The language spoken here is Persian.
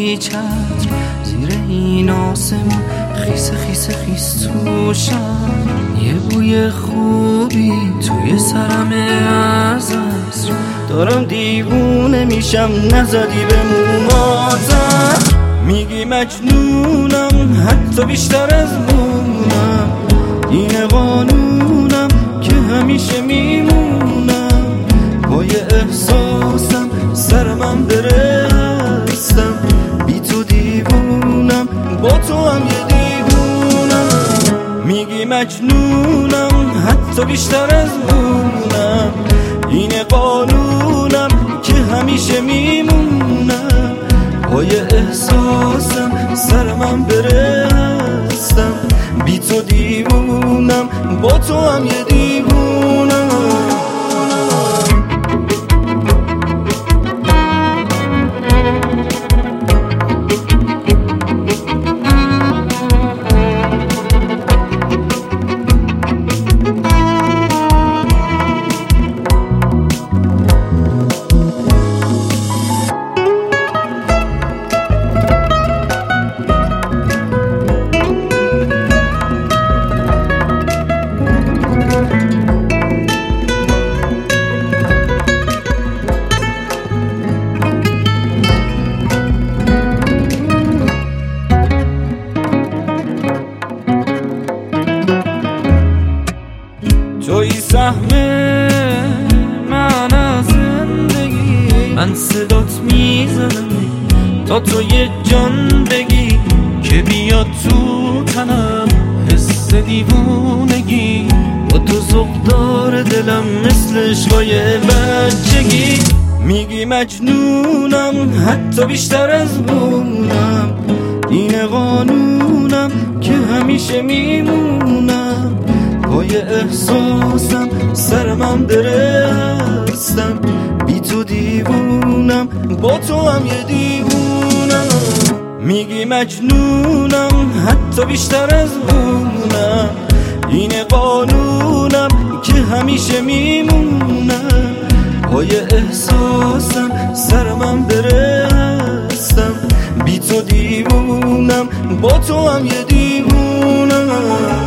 بی چتر زیر این آسمون خیس خیس خیس توشم، یه بوی خوبی توی سرم از عصر، دارم دیوونه میشم نزدی به موماتر. میگی مجنونم حتی بیشتر از مونم، این قانونم که همیشه میمونم، پای احساسم سرمم بره هستم، بی تو دیوونم با تو هم یه دیوونم. میگی مجنونم حتی بیشتر از مونم، این قانونم که همیشه میمونم، پای احساسم سرمم بره هستم، بی تو دیوونم با تو هم یه دیوونم. توی سهم من از زندگی، من صدات میزنم تا تو یه جان بگی که بیاد تو تنم حس دیوونگی، با تو ذوق داره دلم مثل عشقای بچگی. میگی مجنونم حتی بیشتر از مونم، این قانونم که همیشه میمونم، پای احساسم سرمم بره هستم، بی تو دیوونم با تو هم یه دیوونم. میگی مجنونم حتی بیشتر از مونم، این قانونم که همیشه میمونم، پای احساسم سرمم بره هستم، بی تو دیوونم با تو هم یه دیوونم.